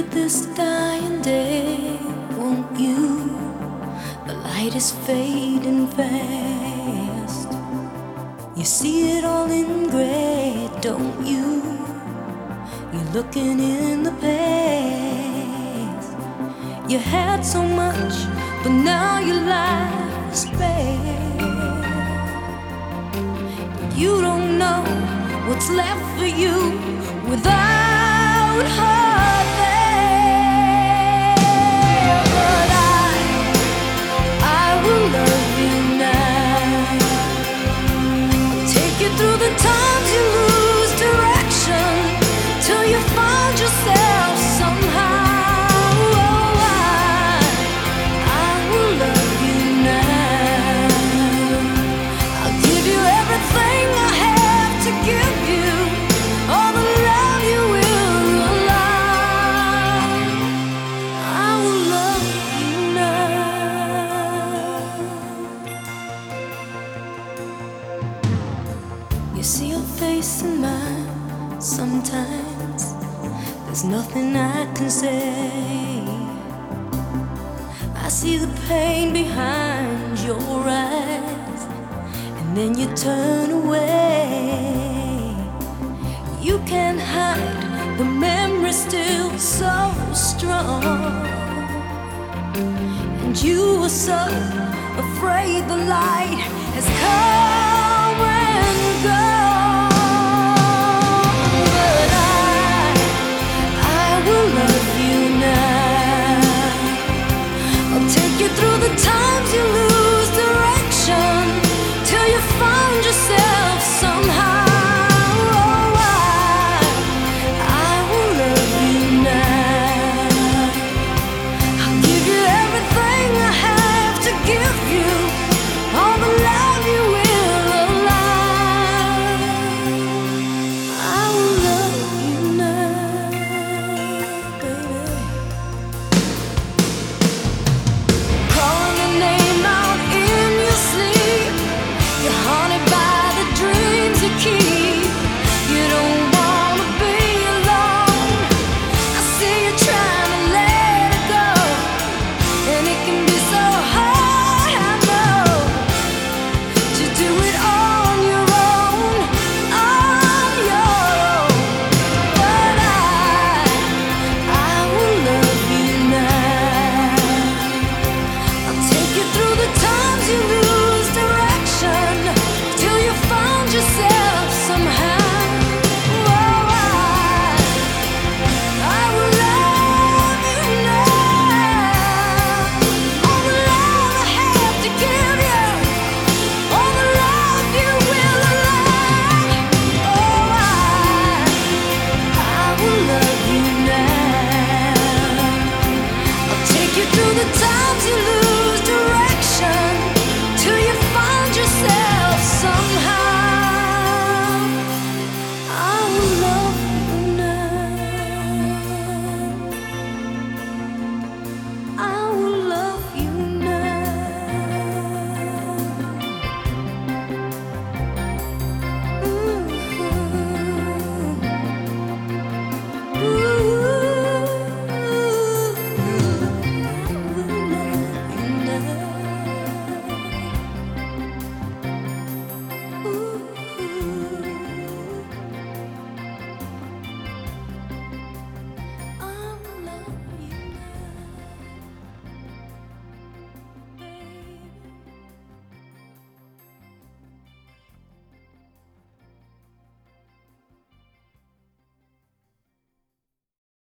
at this dying day, won't you? The light is fading fast. You see it all in gray, don't you? You're looking in the past. You had so much, but now your life is bare. You don't know what's left for you without her there. But I will love you now. Take you through the times you lose direction, till you find yourself somehow. I will love you now. I'll give you everything I have to give you, all the love you will allow. I will love you now. You see your face in mine. Sometimes there's nothing I can say. I see the pain behind your eyes, and then you turn away. You can't hide the memory still so strong, and you were so afraid the light has come and gone.